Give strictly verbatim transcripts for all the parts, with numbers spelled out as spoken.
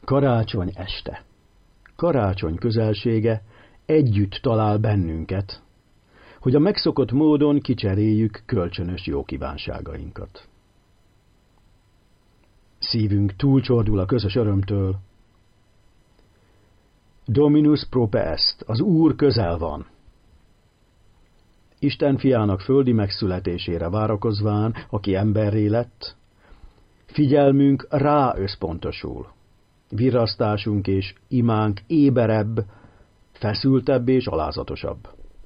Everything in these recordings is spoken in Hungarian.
Karácsony este. Karácsony közelsége együtt talál bennünket, hogy a megszokott módon kicseréljük kölcsönös jókívánságainkat. Szívünk túlcsordul a közös örömtől. Dominus prope est, az Úr közel van. Isten fiának földi megszületésére várakozván, aki emberré lett, figyelmünk rá összpontosul. Virrasztásunk és imánk éberebb, feszültebb és alázatosabb.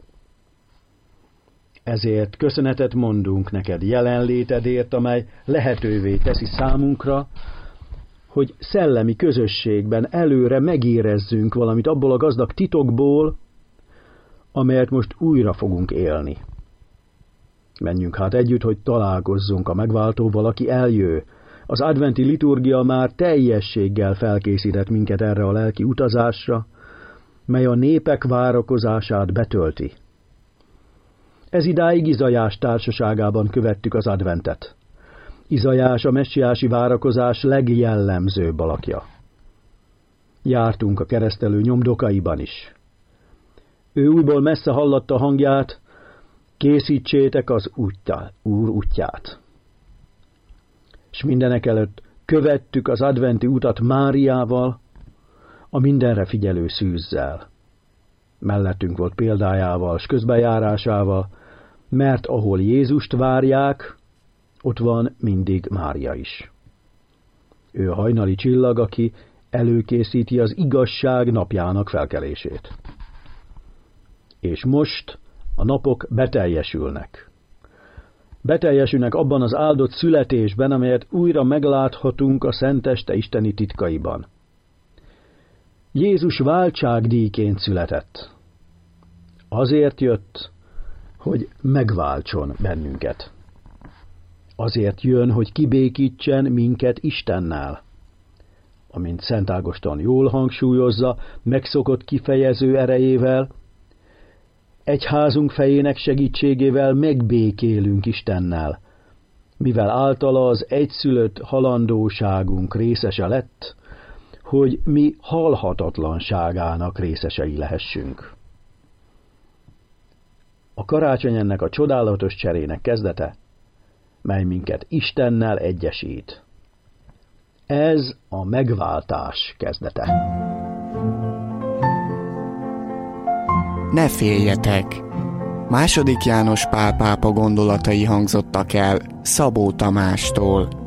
Ezért köszönetet mondunk neked jelenlétedért, amely lehetővé teszi számunkra, hogy szellemi közösségben előre megérezzünk valamit abból a gazdag titokból, amelyet most újra fogunk élni. Menjünk hát együtt, hogy találkozzunk a megváltóval, aki eljő. Az adventi liturgia már teljességgel felkészített minket erre a lelki utazásra, mely a népek várakozását betölti. Ez idáig Izaiás társaságában követtük az adventet. Izaiás a messiási várakozás legjellemzőbb alakja. Jártunk a keresztelő nyomdokaiban is. Ő újból messze hallatta a hangját, készítsétek az útját, Úr útját. S mindenekelőtt követtük az adventi utat Máriával, a mindenre figyelő szűzzel. Mellettünk volt példájával s közbenjárásával, mert ahol Jézust várják, ott van mindig Mária is. Ő a hajnali csillag, aki előkészíti az igazság napjának felkelését. És most a napok beteljesülnek. Beteljesülnek abban az áldott születésben, amelyet újra megláthatunk a szenteste isteni titkaiban. Jézus váltságdíjként született. Azért jött, hogy megváltson bennünket. Azért jön, hogy kibékítsen minket Istennel. Amint Szent Ágoston jól hangsúlyozza, megszokott kifejező erejével, egyházunk fejének segítségével megbékélünk Istennel, mivel általa az egyszülött halandóságunk részese lett, hogy mi halhatatlanságának részesei lehessünk. A karácsony ennek a csodálatos cserének kezdete, mely minket Istennel egyesít. Ez a megváltás kezdete. Ne féljetek! Második János Pál pápa gondolatai hangzottak el Szabó Tamástól.